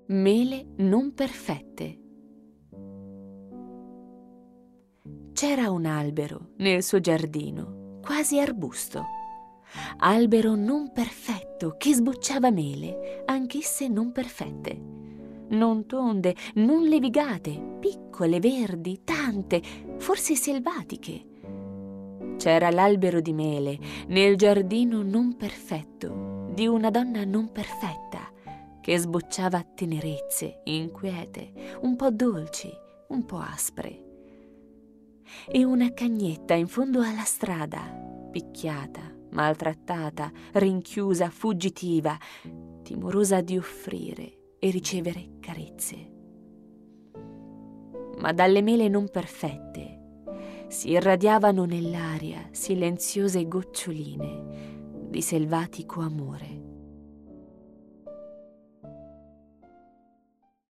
Mele non perfette. C'era un albero nel suo giardino, quasi arbusto. Albero non perfetto che sbocciava mele, anch'esse non perfette. Non tonde, non levigate, piccole, verdi, tante, forse selvatiche. C'era l'albero di mele nel giardino non perfetto di una donna non perfetta, che sbocciava tenerezze inquiete, un po' dolci, un po' aspre. E una cagnetta in fondo alla strada, picchiata, maltrattata, rinchiusa, fuggitiva, timorosa di offrire e ricevere carezze. Ma dalle mele non perfette si irradiavano nell'aria silenziose goccioline di selvatico amore.